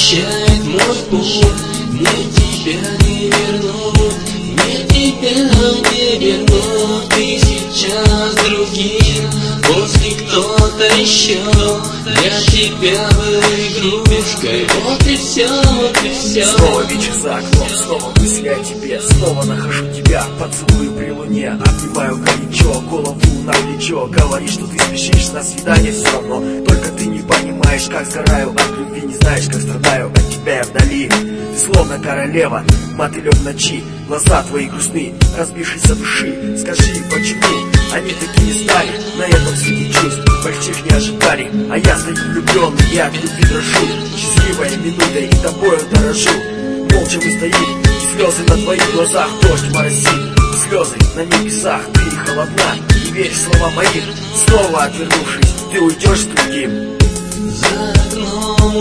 освещает мой путь. Мне тебя не вернуть, мне тебя не вернуть. Ты сейчас другим, после кто-то еще. Для тебя был игрушкой, вот и все, вот и все. Снова вечер за окном, снова мысли о тебе. Снова нахожу тебя, поцелую при луне. Обнимаю горячо, голову на плечо. Говоришь, что ты спешишь на свидание все равно. Только ты не понимаешь, как сгораю от любви. Не знаешь, как страдаю от тебя я вдали. Ты словно королева, мотылек в ночи. Глаза твои грустны, разбившиеся души. Скажи, почему они такие стали? На этом свете чувств больших не ожидали. А я стою влюбленный, я от любви дрожу. Счастливая минута и тобою дорожу. Молча мы стоим, и слезы на твоих глазах. Дождь моросит, слезы на небесах. Ты холодна, не верь словам моим. Снова отвернувшись, ты уйдешь с другим. За окном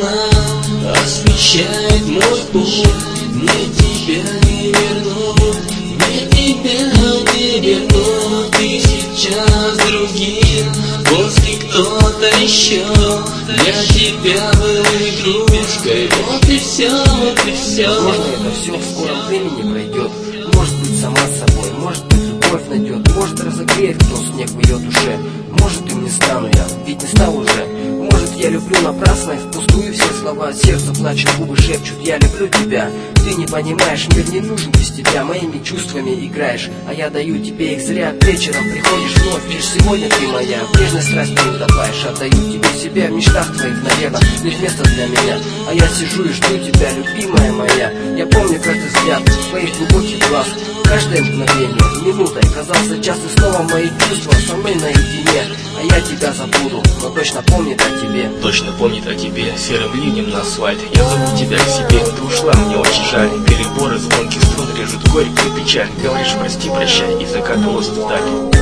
луна освещает мой путь. Мне тебя не вернуть, мне тебя не вернуть. Ты сейчас другим, после кто-то еще. Для тебя был игрушкой, вот и все, вот и все. Возможно, это все в скором времени пройдет. Может быть, сама собой, может быть, любовь найдет. Может, разогреет кто снег в ее душе. Может, им не стану я, ведь не стал уже. Может, я люблю напрасно и впустую все слова. Сердце плачет, губы шепчут, я люблю тебя. Ты не понимаешь, мир не нужен без тебя. Моими чувствами играешь, а я даю тебе их зря. Вечером приходишь вновь, лишь сегодня ты моя. В нежной страсти утопаешь, отдаю тебе себя. В мечтах твоих, наверное, нет места для меня. А я сижу и жду тебя, любимая моя. Я помню каждый взгляд твоих глубоких глаз. Каждое мгновение, минутой казался час. И снова мои чувства со мной наедине. А я тебя забуду, но точно помнит о тебе. Точно помнит о тебе, серым ливнем на асфальт. Я зову тебя к себе, ты ушла, мне очень жаль. Переборы, звонкий струн режут горькую печаль. Говоришь прости, прощай и закатывалась вдаль.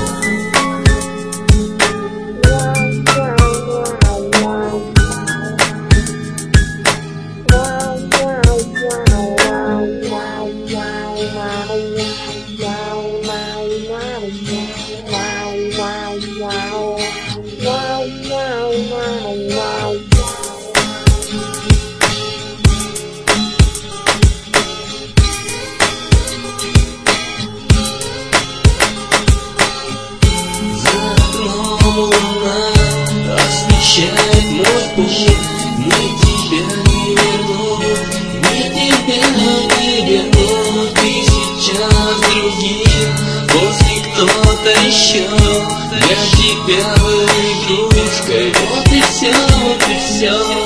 Луна освещает мой путь. Мне тебя не вернуть, мне тебя не вернуть. Ты сейчас другим, после кто-то еще. Для тебя был игрушкой, вот и все, вот и все.